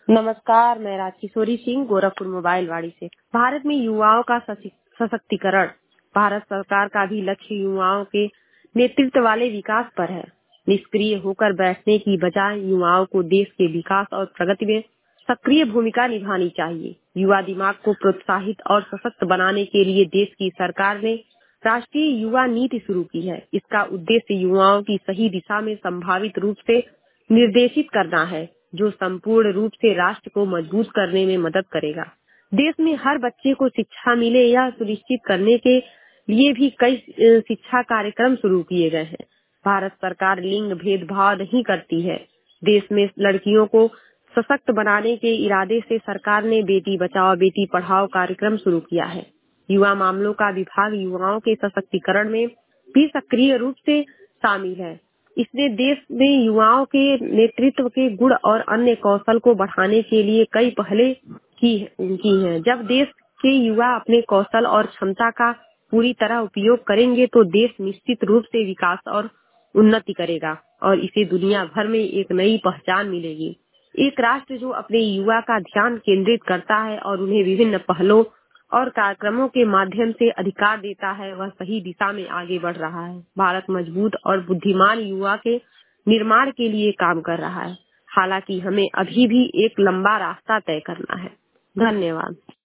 नमस्कार, मैं राजकिशोरी सिंह गोरखपुर मोबाइल वाड़ी से। भारत में युवाओं का सशक्तिकरण भारत सरकार का भी लक्ष्य युवाओं के नेतृत्व वाले विकास पर है। निष्क्रिय होकर बैठने की बजाय युवाओं को देश के विकास और प्रगति में सक्रिय भूमिका निभानी चाहिए। युवा दिमाग को प्रोत्साहित और सशक्त बनाने के लिए देश की सरकार ने राष्ट्रीय युवा नीति शुरू की है। इसका उद्देश्य युवाओं की सही दिशा में संभावित रूप से निर्देशित करना है, जो संपूर्ण रूप से राष्ट्र को मजबूत करने में मदद करेगा। देश में हर बच्चे को शिक्षा मिले, यह सुनिश्चित करने के लिए भी कई शिक्षा कार्यक्रम शुरू किए गए हैं। भारत सरकार लिंग भेदभाव नहीं करती है। देश में लड़कियों को सशक्त बनाने के इरादे से सरकार ने बेटी बचाओ बेटी पढ़ाओ कार्यक्रम शुरू किया है। युवा मामलों का विभाग युवाओं के सशक्तिकरण में भी सक्रिय रूप से शामिल है। इसने देश में युवाओं के नेतृत्व के गुण और अन्य कौशल को बढ़ाने के लिए कई पहले की हैं। जब देश के युवा अपने कौशल और क्षमता का पूरी तरह उपयोग करेंगे तो देश निश्चित रूप से विकास और उन्नति करेगा और इसे दुनिया भर में एक नई पहचान मिलेगी। एक राष्ट्र जो अपने युवा का ध्यान केंद्रित करता है और उन्हें विभिन्न पहलों और कार्यक्रमों के माध्यम से अधिकार देता है, वह सही दिशा में आगे बढ़ रहा है। भारत मजबूत और बुद्धिमान युवा के निर्माण के लिए काम कर रहा है। हालांकि हमें अभी भी एक लंबा रास्ता तय करना है। धन्यवाद।